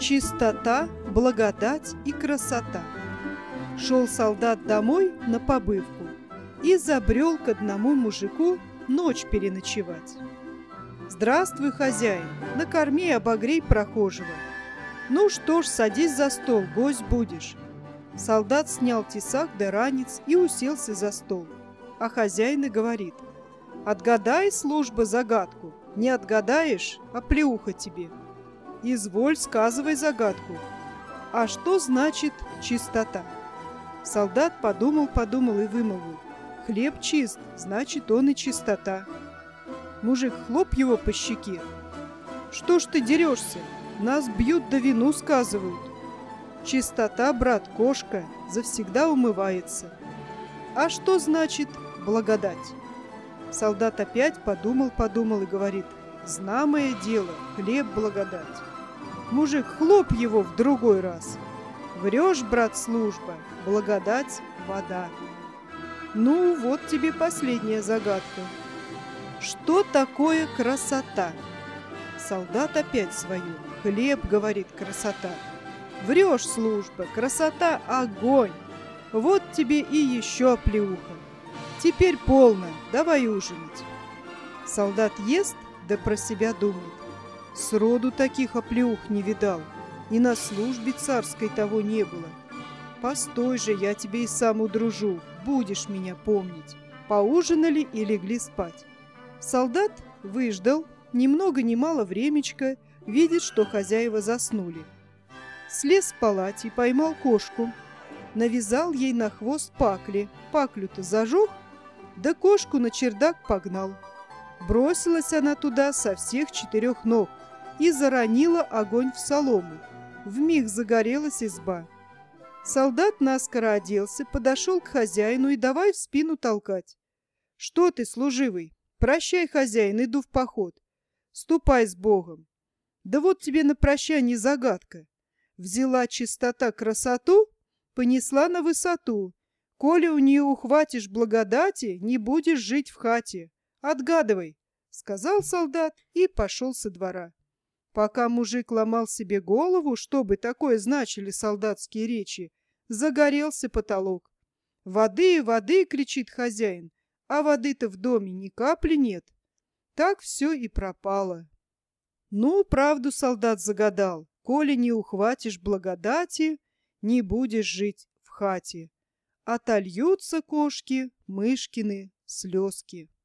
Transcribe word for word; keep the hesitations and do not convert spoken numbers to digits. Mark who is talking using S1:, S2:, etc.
S1: Чистота, благодать и красота. Шел солдат домой на побывку и забрел к одному мужику ночь переночевать. «Здравствуй, хозяин, накорми и обогрей прохожего. Ну что ж, садись за стол, гость будешь». Солдат снял тесак да ранец и уселся за стол. А хозяин и говорит: «Отгадай, служба, загадку. Не отгадаешь, а плеуха тебе». «Изволь, сказывай загадку». «А что значит чистота?» Солдат подумал-подумал и вымолвил: «Хлеб чист, значит, он и чистота». Мужик хлоп его по щеке: «Что ж ты дерешься? Нас бьют да вину сказывают. Чистота, брат, кошка, завсегда умывается». «А что значит благодать?» Солдат опять подумал-подумал и говорит: «Знамое дело, хлеб благодать». Мужик хлоп его в другой раз: «Врешь, брат, служба, благодать вода». Ну, вот тебе последняя загадка. Что такое красота? Солдат опять свое: «Хлеб, — говорит, — красота». «Врешь, служба, красота — огонь». Вот тебе и еще оплеуха. Теперь полно, давай ужинать. Солдат ест, да про себя думает: сроду таких оплеух не видал, и на службе царской того не было. Постой же, я тебе и сам удружу, будешь меня помнить. Поужинали и легли спать. Солдат выждал ни много ни мало времечко, видит, что хозяева заснули. Слез с палати, поймал кошку, навязал ей на хвост пакли, паклю-то зажег, да кошку на чердак погнал. Бросилась она туда со всех четырех ног и заронила огонь в солому. Вмиг загорелась изба. Солдат наскоро оделся, подошел к хозяину и давай в спину толкать. «Что ты, служивый? Прощай, хозяин, иду в поход. Ступай с Богом». Да вот тебе на прощание загадка. Взяла чистота красоту, понесла на высоту. Коли у нее ухватишь благодати, не будешь жить в хате. Отгадывай, — сказал солдат и пошел со двора. Пока мужик ломал себе голову, что бы такое значили солдатские речи, загорелся потолок. «Воды, воды!» — кричит хозяин, а воды-то в доме ни капли нет. Так все и пропало. Ну, правду солдат загадал: коли не ухватишь благодати, не будешь жить в хате. Отольются кошки, мышкины слезки.